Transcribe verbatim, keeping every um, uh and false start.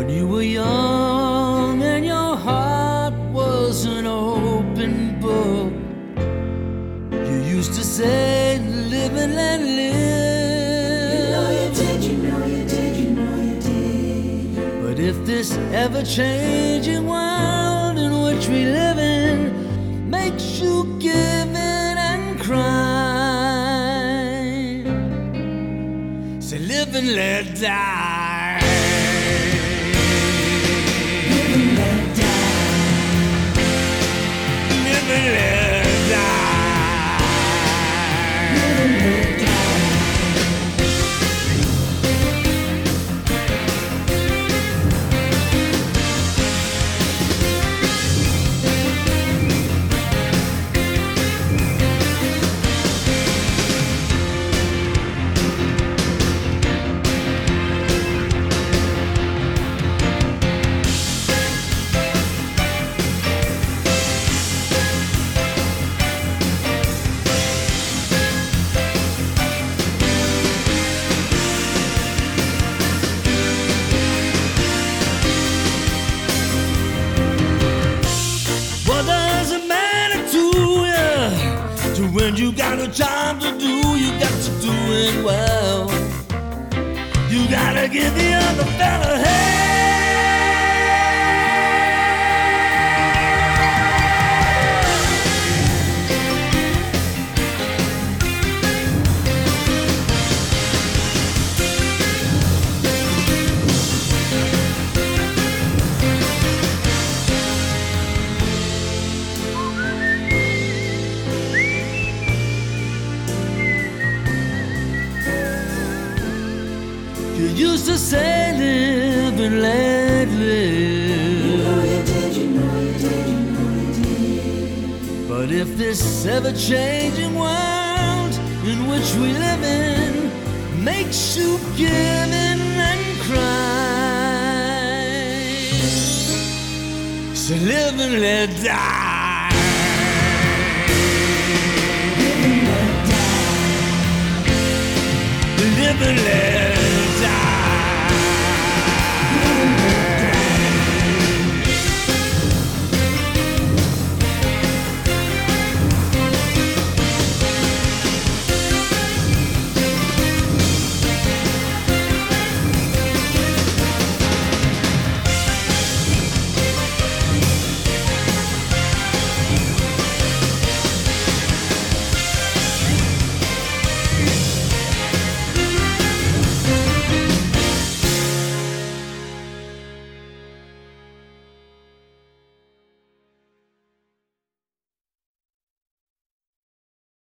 When you were young and your heart was an open book, you used to say, live and let live. You know you did, you know you did, you know you did. But if this ever-changing world in which we live in makes you give in and cry, say live and let die. Live and let die. Live and let die. Live and let die. When you got a job to do, you got to do it well. You gotta give the other fella hell. You used to say live and let live. You know you did, you know you did, you know you did. But if this ever-changing world in which we live in makes you give in and cry, so live and let die. Live and let die. Live and let